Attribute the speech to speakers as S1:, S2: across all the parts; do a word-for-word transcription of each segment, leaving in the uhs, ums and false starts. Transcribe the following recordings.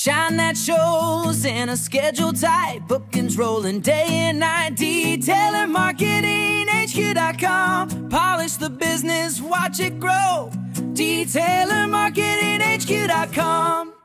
S1: Shine that shows in a schedule tight. Bookings rolling day and night. Detailer Marketing H Q dot com. Polish the business, watch it grow. Detailer Marketing H Q dot com.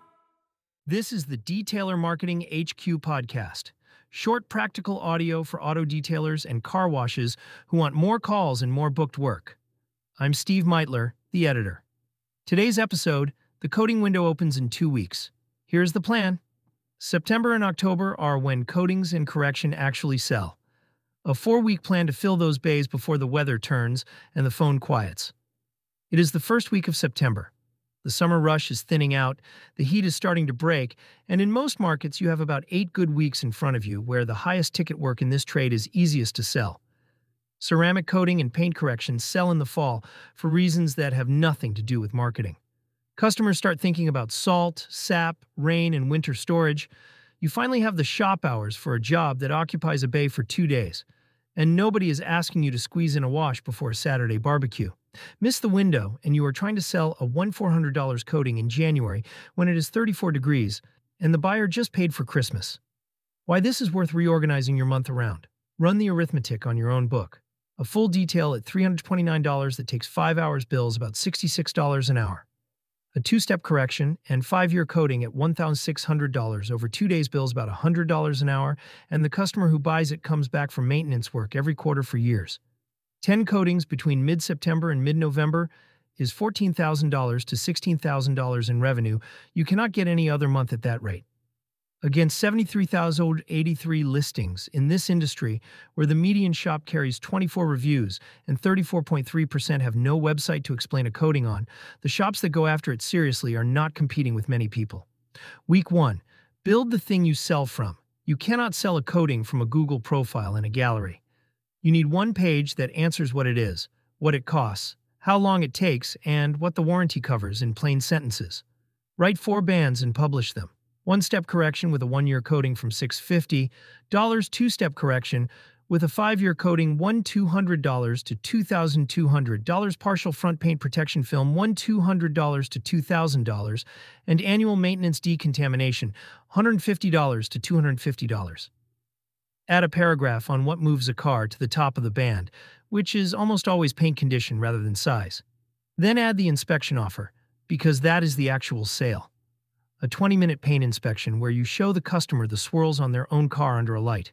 S2: This is the Detailer Marketing H Q podcast. Short, practical audio for auto detailers and car washes who want more calls and more booked work. I'm Steve Meitler, the editor. Today's episode, the coating window opens in two weeks. Here's the plan. September and October are when coatings and correction actually sell. A four-week plan to fill those bays before the weather turns and the phone quiets. It is the first week of September. The summer rush is thinning out, the heat is starting to break, and in most markets you have about eight good weeks in front of you where the highest ticket work in this trade is easiest to sell. Ceramic coating and paint correction sell in the fall for reasons that have nothing to do with marketing. Customers start thinking about salt, sap, rain, and winter storage. You finally have the shop hours for a job that occupies a bay for two days, and nobody is asking you to squeeze in a wash before a Saturday barbecue. Miss the window, and you are trying to sell a one thousand four hundred dollars coating in January when it is thirty-four degrees, and the buyer just paid for Christmas. Why this is worth reorganizing your month around. Run the arithmetic on your own book. A full detail at three hundred twenty-nine dollars that takes five hours bills about sixty-six dollars an hour. A two-step correction and five-year coating at one thousand six hundred dollars over two days bills about one hundred dollars an hour, and the customer who buys it comes back for maintenance work every quarter for years. ten coatings between mid-September and mid-November is fourteen thousand dollars to sixteen thousand dollars in revenue. You cannot get any other month at that rate. Against seventy-three thousand eighty-three listings in this industry, where the median shop carries twenty-four reviews and thirty-four point three percent have no website to explain a coating on, the shops that go after it seriously are not competing with many people. Week one. Build the thing you sell from. You cannot sell a coating from a Google profile in a gallery. You need one page that answers what it is, what it costs, how long it takes, and what the warranty covers in plain sentences. Write four bands and publish them. One-step correction with a one-year coating from six hundred fifty dollars, two-step correction with a five-year coating one thousand two hundred dollars to two thousand two hundred dollars, partial front paint protection film one thousand two hundred dollars to two thousand dollars, and annual maintenance decontamination one hundred fifty dollars to two hundred fifty dollars. Add a paragraph on what moves a car to the top of the band, which is almost always paint condition rather than size. Then add the inspection offer, because that is the actual sale. A twenty-minute paint inspection where you show the customer the swirls on their own car under a light.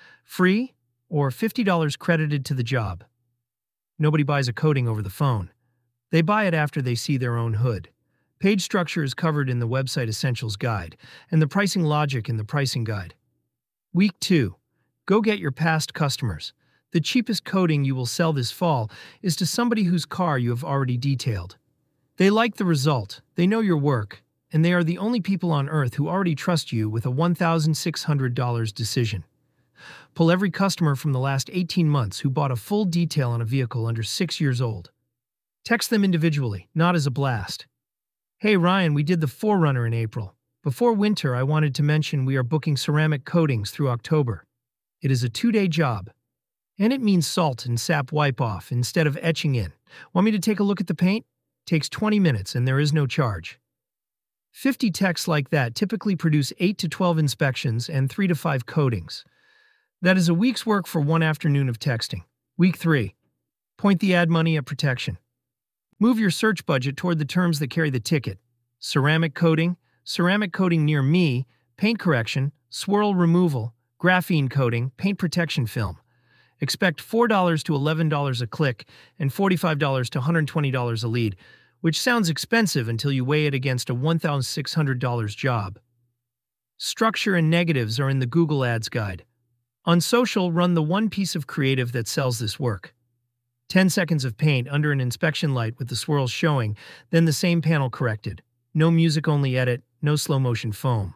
S2: Free or fifty dollars credited to the job. Nobody buys a coating over the phone. They buy it after they see their own hood. Page structure is covered in the Website Essentials Guide and the pricing logic in the pricing guide. Week two. Go get your past customers. The cheapest coating you will sell this fall is to somebody whose car you have already detailed. They like the result, they know your work, and they are the only people on earth who already trust you with a one thousand six hundred dollars decision. Pull every customer from the last eighteen months who bought a full detail on a vehicle under six years old. Text them individually, not as a blast. Hey Ryan, we did the four runner in April. Before winter, I wanted to mention we are booking ceramic coatings through October. It is a two-day job, and it means salt and sap wipe-off instead of etching in. Want me to take a look at the paint? Takes twenty minutes and there is no charge. fifty texts like that typically produce eight to twelve inspections and three to five coatings. That is a week's work for one afternoon of texting. Week three. Point the ad money at protection. Move your search budget toward the terms that carry the ticket. Ceramic coating, ceramic coating near me, paint correction, swirl removal, graphene coating, paint protection film. Expect four dollars to eleven dollars a click and forty-five dollars to one hundred twenty dollars a lead, which sounds expensive until you weigh it against a one thousand six hundred dollars job. Structure and negatives are in the Google Ads Guide. On social, run the one piece of creative that sells this work. ten seconds of paint under an inspection light with the swirls showing, then the same panel corrected. No music-only edit, no slow-motion foam.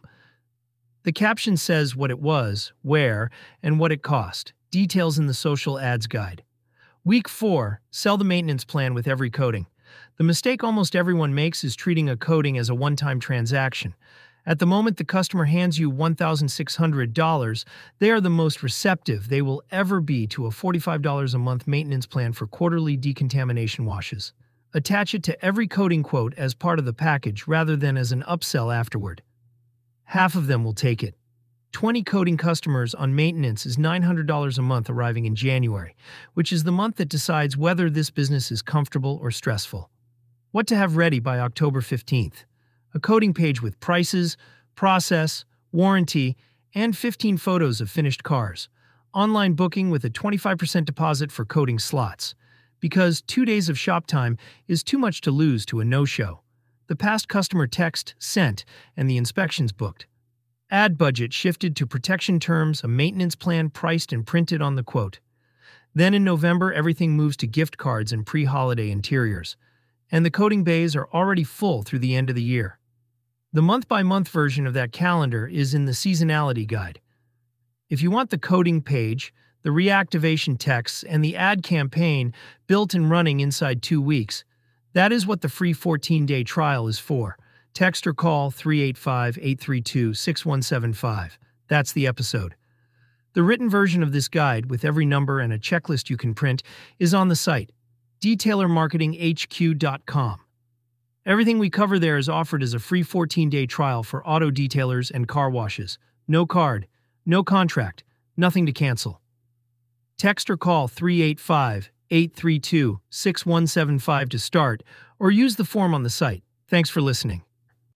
S2: The caption says what it was, where, and what it cost. Details in the Social Ads Guide. Week four. Sell the maintenance plan with every coating. The mistake almost everyone makes is treating a coating as a one-time transaction. At the moment the customer hands you one thousand six hundred dollars, they are the most receptive they will ever be to a forty-five dollars a month maintenance plan for quarterly decontamination washes. Attach it to every coating quote as part of the package rather than as an upsell afterward. half of them will take it. twenty coating customers on maintenance is nine hundred dollars a month arriving in January, which is the month that decides whether this business is comfortable or stressful. What to have ready by October fifteenth. A coating page with prices, process, warranty, and fifteen photos of finished cars. Online booking with a twenty-five percent deposit for coating slots. Because two days of shop time is too much to lose to a no-show. The past customer text sent and the inspections booked. Ad budget shifted to protection terms, a maintenance plan priced and printed on the quote. Then in November, everything moves to gift cards and pre-holiday interiors. And the coating bays are already full through the end of the year. The month-by-month version of that calendar is in the seasonality guide. If you want the coating page, the reactivation texts, and the ad campaign built and running inside two weeks, that is what the free fourteen-day trial is for. Text or call three eight five, eight three two, six one seven five. That's the episode. The written version of this guide, with every number and a checklist you can print, is on the site, detailer marketing H Q dot com. Everything we cover there is offered as a free fourteen-day trial for auto detailers and car washes. No card, no contract, nothing to cancel. Text or call three eight five, eight three two, six one seven five to start, or use the form on the site. Thanks for listening.